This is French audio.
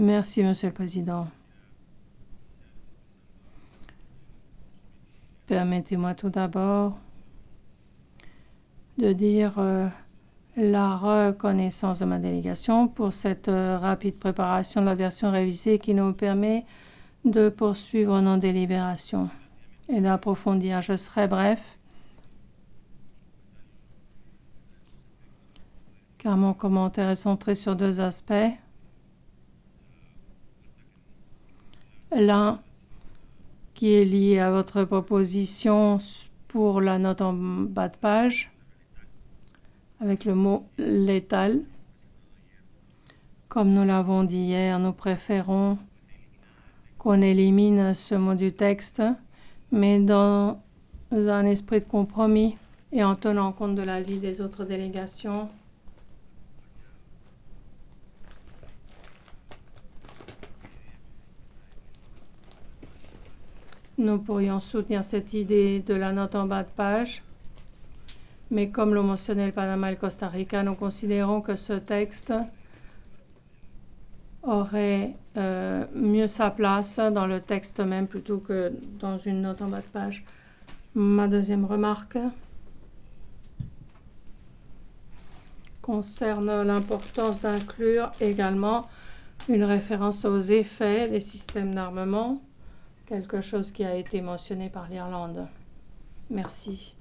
Merci, Monsieur le Président. Permettez-moi tout d'abord de dire la reconnaissance de ma délégation pour cette rapide préparation de la version révisée qui nous permet de poursuivre nos délibérations et d'approfondir. Je serai bref, car mon commentaire est centré sur deux aspects. L'un qui est lié à votre proposition pour la note en bas de page, avec le mot « létal ». Comme nous l'avons dit hier, nous préférons qu'on élimine ce mot du texte, mais dans un esprit de compromis et en tenant compte de l'avis des autres délégations. Nous pourrions soutenir cette idée de la note en bas de page, mais comme l'ont mentionné le Panama et le Costa Rica, nous considérons que ce texte aurait mieux sa place dans le texte même plutôt que dans une note en bas de page. Ma deuxième remarque concerne l'importance d'inclure également une référence aux effets des systèmes d'armement, quelque chose qui a été mentionné par l'Irlande. Merci.